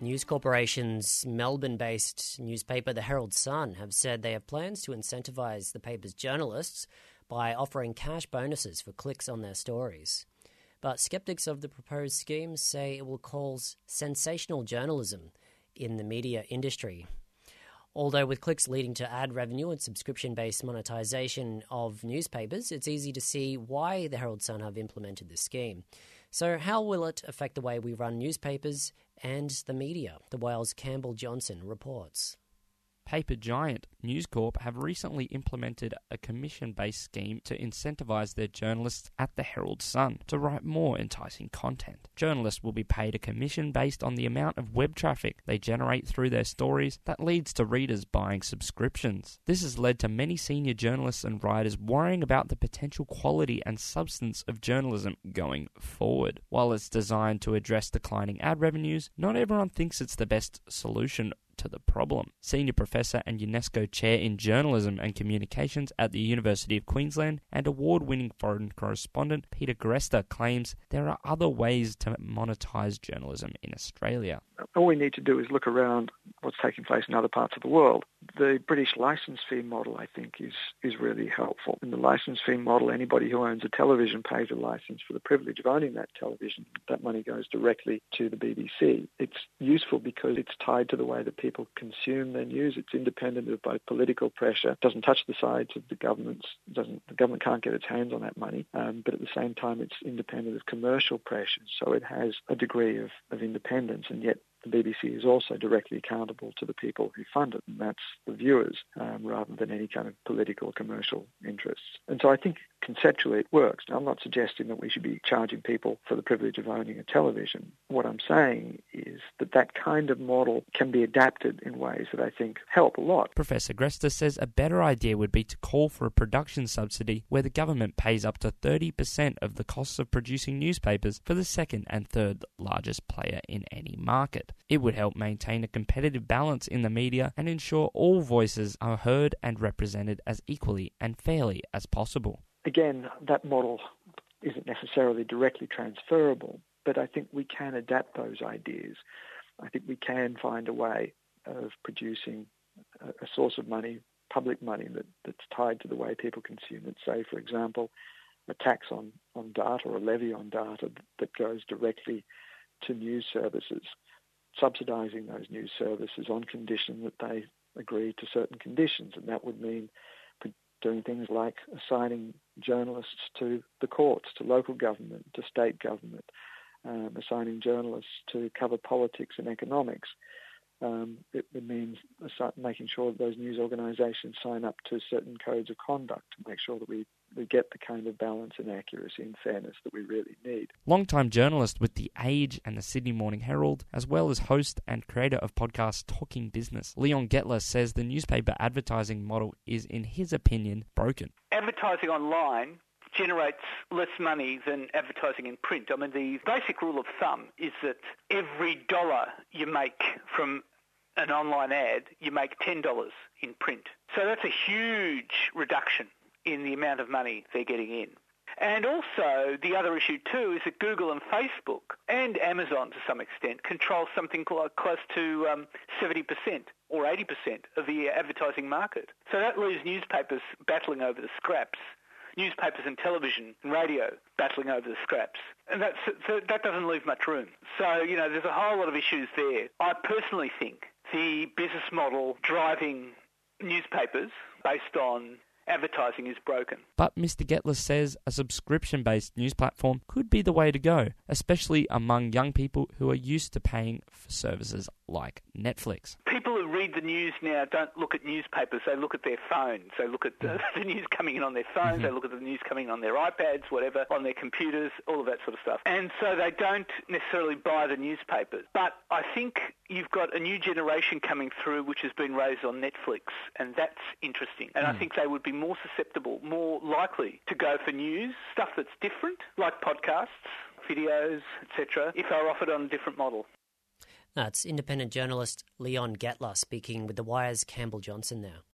News Corporation's Melbourne-based newspaper, the Herald Sun, have said they have plans to incentivise the paper's journalists by offering cash bonuses for clicks on their stories. But skeptics of the proposed scheme say it will cause sensational journalism in the media industry. Although with clicks leading to ad revenue and subscription-based monetisation of newspapers, it's easy to see why the Herald Sun have implemented this scheme. So how will it affect the way we run newspapers and the media? The Wales Campbell Johnson reports. Paper giant News Corp have recently implemented a commission-based scheme to incentivise their journalists at the Herald Sun to write more enticing content. Journalists will be paid a commission based on the amount of web traffic they generate through their stories that leads to readers buying subscriptions. This has led to many senior journalists and writers worrying about the potential quality and substance of journalism going forward. While it's designed to address declining ad revenues, not everyone thinks it's the best solution to the problem. Senior Professor and UNESCO Chair in Journalism and Communications at the University of Queensland and award-winning foreign correspondent Peter Grester claims there are other ways to monetise journalism in Australia. All we need to do is look around what's taking place in other parts of the world. The British licence fee model, I think, is really helpful. In the licence fee model, anybody who owns a television pays a licence for the privilege of owning that television. That money goes directly to the BBC. It's useful because it's tied to the way that people consume their news. It's independent of both political pressure. It doesn't touch the sides of the governments. The government can't get its hands on that money. But at the same time, it's independent of commercial pressures. So it has a degree of independence, and yet the BBC is also directly accountable to the people who fund it, and that's the viewers, rather than any kind of political or commercial interests. And so I think conceptually it works. Now, I'm not suggesting that we should be charging people for the privilege of owning a television. What I'm saying is that that kind of model can be adapted in ways that I think help a lot. Professor Grester says a better idea would be to call for a production subsidy where the government pays up to 30% of the costs of producing newspapers for the second and third largest player in any market. It would help maintain a competitive balance in the media and ensure all voices are heard and represented as equally and fairly as possible. Again, that model isn't necessarily directly transferable, but I think we can adapt those ideas. I think we can find a way of producing a source of money, public money, that's tied to the way people consume it. Say, for example, a tax on data or a levy on data that goes directly to news services, subsidising those news services on condition that they agree to certain conditions. And that would mean doing things like assigning journalists to the courts, to local government, to state government, assigning journalists to cover politics and economics. It means making sure that those news organisations sign up to certain codes of conduct to make sure that we get the kind of balance and accuracy and fairness that we really need. Long-time journalist with The Age and the Sydney Morning Herald, as well as host and creator of podcast Talking Business, Leon Gettler says the newspaper advertising model is, in his opinion, broken. Advertising online generates less money than advertising in print. I mean, the basic rule of thumb is that every dollar you make from an online ad, you make $10 in print. So that's a huge reduction in the amount of money they're getting in. And also, the other issue too is that Google and Facebook and Amazon to some extent control something close to 70% or 80% of the advertising market. So that leaves newspapers battling over the scraps, newspapers and television and radio battling over the scraps. And that doesn't leave much room. So, there's a whole lot of issues there. I personally think the business model driving newspapers based on advertising is broken. But Mr. Gettler says a subscription-based news platform could be the way to go, especially among young people who are used to paying for services like Netflix. People who read the news now don't look at newspapers, they look at their phones. They look at the news coming in on their phones, they look at the news coming in on their iPads, whatever, on their computers, all of that sort of stuff. And so they don't necessarily buy the newspapers. But I think you've got a new generation coming through which has been raised on Netflix, and that's interesting. And I think they would be more susceptible, more likely to go for news, stuff that's different, like podcasts, videos, etc., if they're offered on a different model. That's independent journalist Leon Gettler speaking with The Wire's Campbell Johnson now.